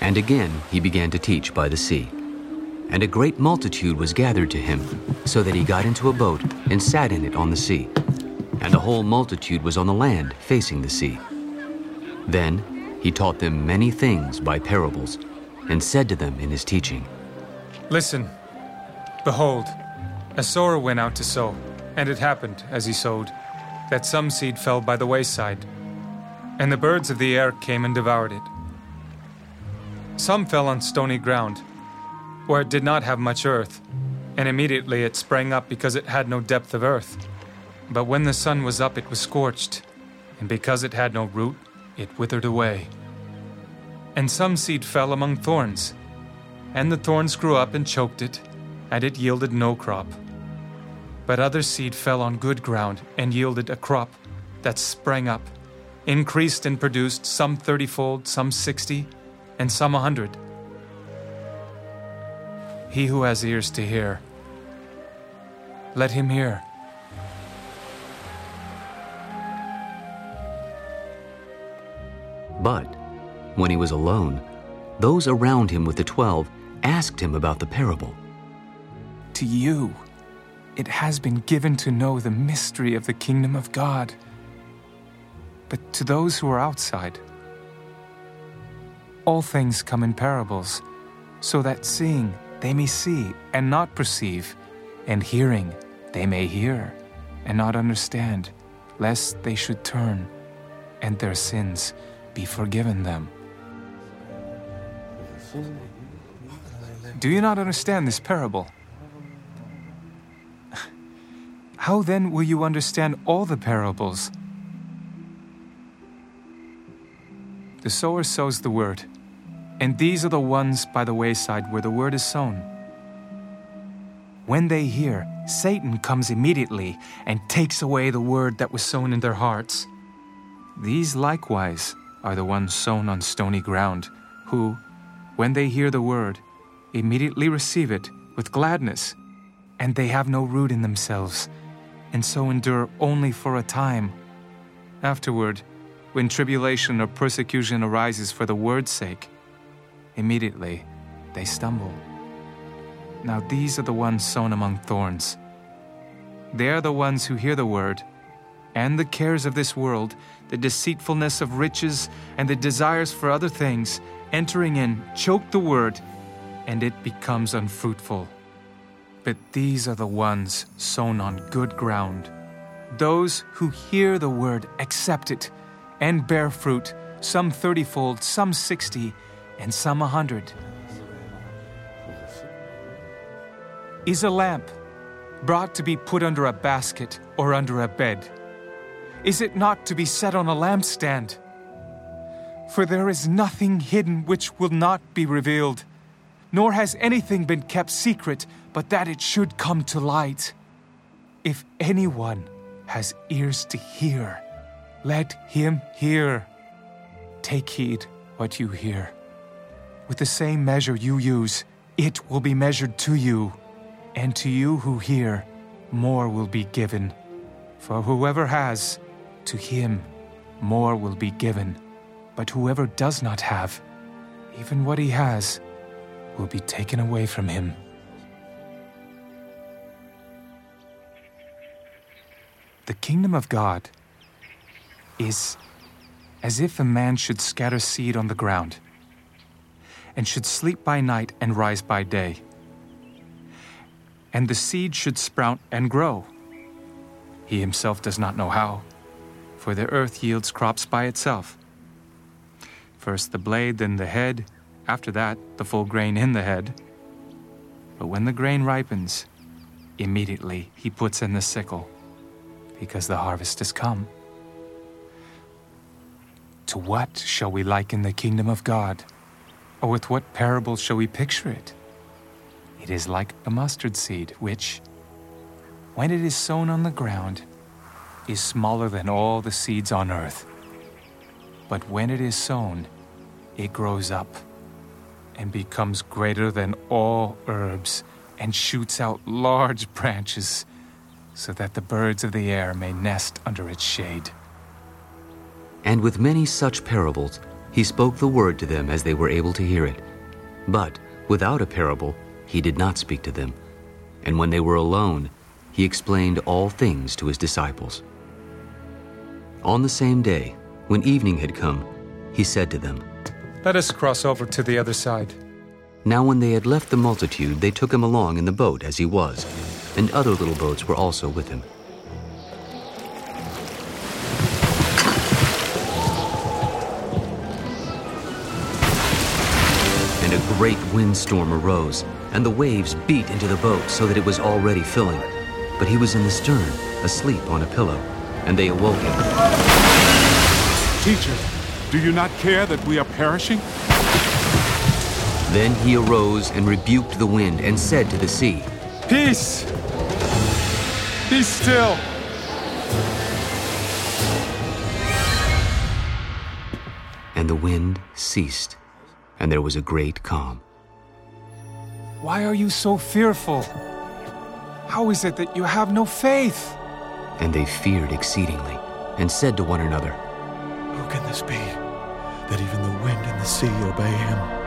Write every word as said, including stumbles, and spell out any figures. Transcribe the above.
And again he began to teach by the sea. And a great multitude was gathered to him, so that he got into a boat and sat in it on the sea. And the whole multitude was on the land facing the sea. Then he taught them many things by parables, and said to them in his teaching, Listen, behold, a sower went out to sow, and it happened, as he sowed, that some seed fell by the wayside, and the birds of the air came and devoured it. Some fell on stony ground, where it did not have much earth, and immediately it sprang up because it had no depth of earth. But when the sun was up, it was scorched, and because it had no root, it withered away. And some seed fell among thorns, and the thorns grew up and choked it, and it yielded no crop. But other seed fell on good ground, and yielded a crop that sprang up, increased and produced some thirtyfold, some sixty, and some a hundred. He who has ears to hear, let him hear. But when he was alone, those around him with the twelve asked him about the parable. To you, it has been given to know the mystery of the kingdom of God. But to those who are outside, all things come in parables, so that seeing they may see and not perceive, and hearing they may hear and not understand, lest they should turn and their sins be forgiven them. Do you not understand this parable? How then will you understand all the parables? The sower sows the word, and these are the ones by the wayside where the word is sown. When they hear, Satan comes immediately and takes away the word that was sown in their hearts. These likewise are the ones sown on stony ground, who, when they hear the word, immediately receive it with gladness, and they have no root in themselves, and so endure only for a time. Afterward, when tribulation or persecution arises for the word's sake, immediately they stumble. Now these are the ones sown among thorns. They are the ones who hear the word, and the cares of this world, the deceitfulness of riches, and the desires for other things, entering in, choke the word, and it becomes unfruitful. But these are the ones sown on good ground, those who hear the word, accept it, and bear fruit, some thirtyfold, some sixty, and some a hundred. Is a lamp brought to be put under a basket or under a bed? Is it not to be set on a lampstand? For there is nothing hidden which will not be revealed, nor has anything been kept secret, but that it should come to light. If anyone has ears to hear, let him hear. Take heed what you hear. With the same measure you use, it will be measured to you, and to you who hear, more will be given. For whoever has, to him more will be given. But whoever does not have, even what he has, will be taken away from him. The kingdom of God is as if a man should scatter seed on the ground, and should sleep by night and rise by day. And the seed should sprout and grow. He himself does not know how, for the earth yields crops by itself. First the blade, then the head, after that the full grain in the head. But when the grain ripens, immediately he puts in the sickle, because the harvest has come. To what shall we liken the kingdom of God? Or with what parable shall we picture it? It is like a mustard seed, which, when it is sown on the ground, is smaller than all the seeds on earth. But when it is sown, it grows up and becomes greater than all herbs and shoots out large branches, so that the birds of the air may nest under its shade. And with many such parables, He spoke the word to them as they were able to hear it. But without a parable, he did not speak to them. And when they were alone, he explained all things to his disciples. On the same day, when evening had come, he said to them, "Let us cross over to the other side." Now when they had left the multitude, they took him along in the boat as he was, and other little boats were also with him. And a great windstorm arose, and the waves beat into the boat so that it was already filling. But he was in the stern, asleep on a pillow, and they awoke him. "Teacher, do you not care that we are perishing?" Then he arose and rebuked the wind and said to the sea, "Peace! Be still!" And the wind ceased, and there was a great calm. "Why are you so fearful? How is it that you have no faith?" And they feared exceedingly, and said to one another, "Who can this be, that even the wind and the sea obey him?"